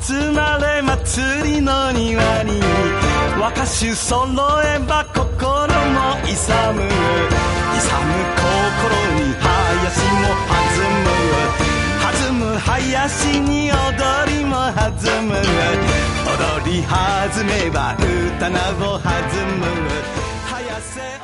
集まれ祭りの庭に和歌集揃えば心も勇む心に林も弾む林に踊りも弾む踊り弾めば歌など弾む早せ